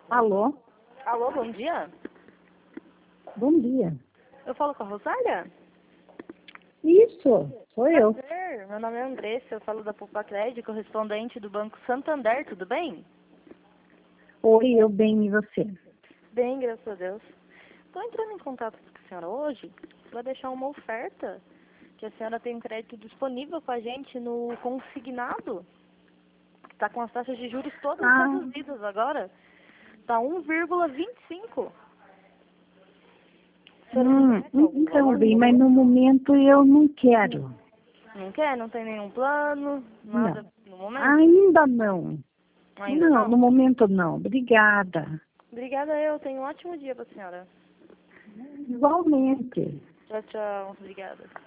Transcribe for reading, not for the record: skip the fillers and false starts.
Alô? Alô, bom dia. Bom dia. Eu falo com a Rosália? Isso, sou eu. Prazer, meu nome é Andressa, eu falo da Poupa Crédito, correspondente do Banco Santander, tudo bem? Oi, eu bem, e você? Bem, graças a Deus. Estou entrando em contato com a senhora hoje para deixar uma oferta, que a senhora tem um crédito disponível com a gente no consignado, que está com as taxas de juros todas Ah, reduzidas agora. Está 1,25. A senhora se interessa em algum então valor no bem, mas momento? no momento eu não quero. Não quer? Não tem nenhum plano? Não, Nada no momento? ainda não. Ainda Não, no não? momento não. Obrigada. Obrigada, eu. Tenho um ótimo dia para a senhora. Igualmente. Tchau, tchau. Obrigada.